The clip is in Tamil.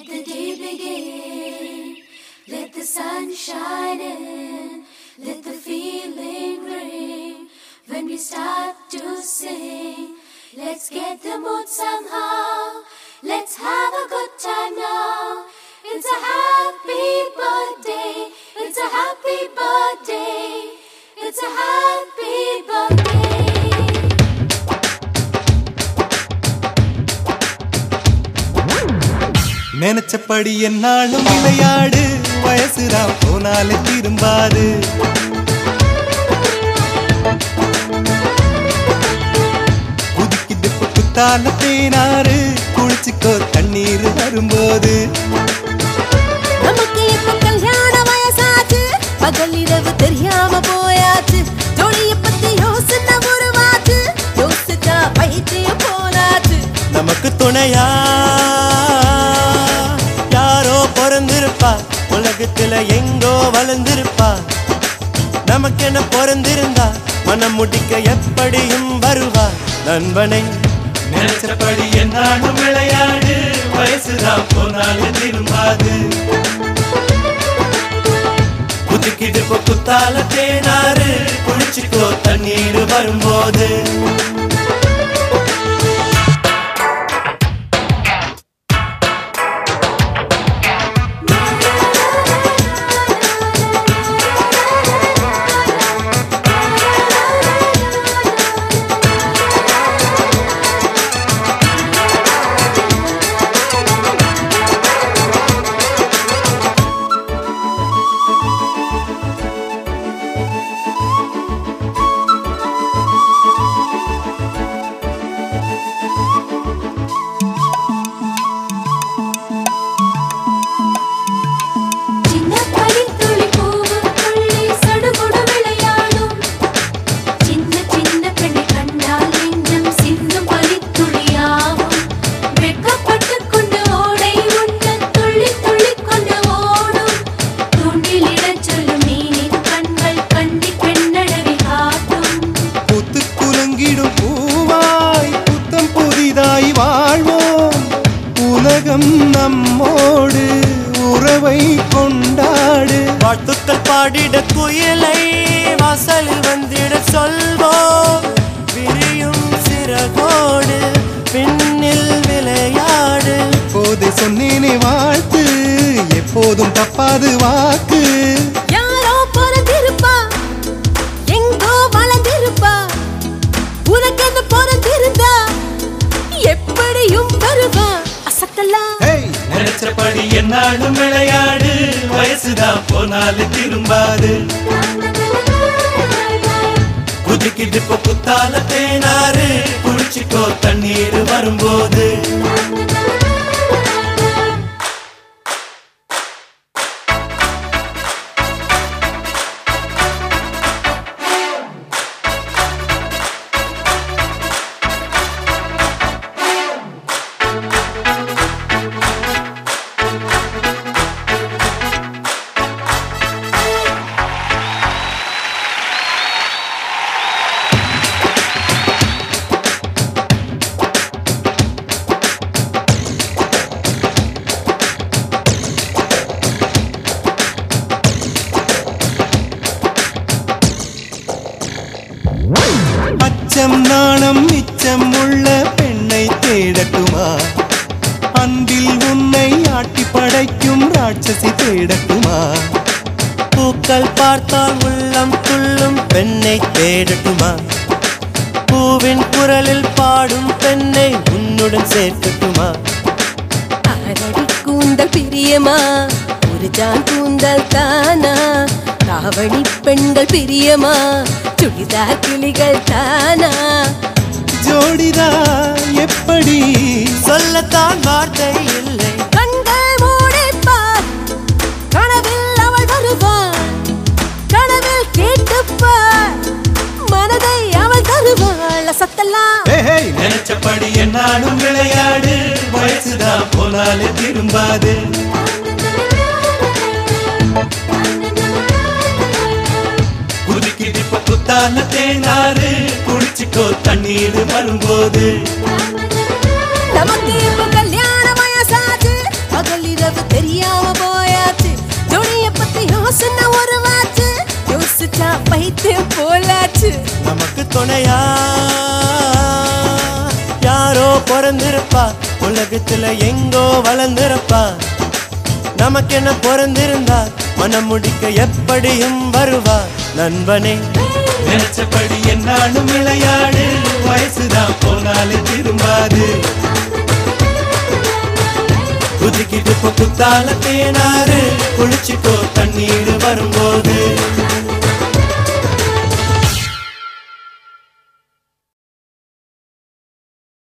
the day begin. Let the sun shine in. Let the feeling ring. When we start to sing, let's get the mood somehow. Let's have a good time now. It's a happy birthday. It's a happy birthday. It's a happy birthday. நினைச்சபடி என்னாலும் விளையாடு, வயசுதான் போனாலே திரும்பாது. குதிக்குது குத்தால தேனாறு, குளிச்சுக்கோ தண்ணீர் வரும்போது. நமக்கு இப்ப கல்யாண வயசாச்சு, பகல் இரவு தெரியாம போயாச்சு. ஜோடிய பத்தி யோசனை உருவாச்சு, யோசிச்சா பைத்தியம் போனாச்சு. நமக்கு துணையா யாரோ பிறந்திருப்பா, உலகத்துல எங்கோ வளர்ந்திருப்பா. நமக்கு என்ன பிறந்திருந்தா மனம் முடிக்க எப்படியும் வருவா. நண்பனை நினைச்சபடி என்னாலும் விளையாடு, வயசுதான் போனாலும் திரும்பாது. குதிக்கிட்டு குத்தால தேனாறு, குளிச்சுக்கோ தண்ணீர் வரும்போது. நம்மோடு உறவை கொண்டாடு. வாழ்த்துக்கள் பாடிட குயிலை வாசலில் வந்திட சொல்வோம். விரியும் சிறகோடு பின்னில் விளையாடு. இப்போது சொன்னேனே வாழ்த்து, எப்போதும் தப்பாது வாக்கு. யாரோ பிறந்திருப்பா, எங்கோ வளர்ந்திருப்பா. உனக்கு பிறந்திருந்தா எப்படியும் வருவா. நினைச்சபடி என்னாலும் விளையாடு, வயசுதான் போனாலும் திரும்பாது. குதிக்கிட்டு குத்தால தேனாறு, குளிச்சுக்கோ தண்ணீர் வரும்போது. அச்சம் நாணம் மிச்சம் உள்ள பெண்ணை தேடட்டுமா? அன்பில் உன்னை ஆட்டி படைக்கும் ராட்சசி தேடட்டுமா? பூக்கள் பார்த்தால் உள்ளம் துள்ளும் பெண்ணை தேடட்டுமா? பூவின் குரலில் பாடும் பெண்ணை உன்னுடன் சேர்க்கட்டுமா? அரடி கூந்தல் பிரியமா, ஒரு ஜான் கூந்தல் தானா? தாவணி பெண்கள் பிரியமா, சுடிதார் கிளிகள் தானா? ஜோடிதா எப்படி சொல்லத்தான் வார்த்தை இல்லை. கண்கள் மூடிப்பார், கனவில் அவள் வருவாள். கனவில் கேட்டுப்பார், மனதை அவள் தருவாள். சத்தலாம் நினைச்சபடி என்னாலும் விளையாடு, வயசுதான் போனாலே திரும்பாது. குதிக்கிட்டு குத்தால தேனாறு, குளிச்சுக்கோ தண்ணீர் வரும்போது. நமக்கு இப்ப கல்யாண வயசாச்சு, பகல் நமக்கு துணையா யாரோ பிறந்திருப்பா உலகத்துல எங்கோ வளர்ந்திருப்பா நமக்கு என்ன பிறந்திருந்தா மனம் முடிக்க எப்படியும் வருவா நண்பனே நினைச்சபடி என்னாலும் விளையாடு வயசுதான் போனாலே திரும்பாது குதிக்கிட்டு குத்தால தேனாறு குளிச்சுக்கோ தண்ணீர் வரும்போது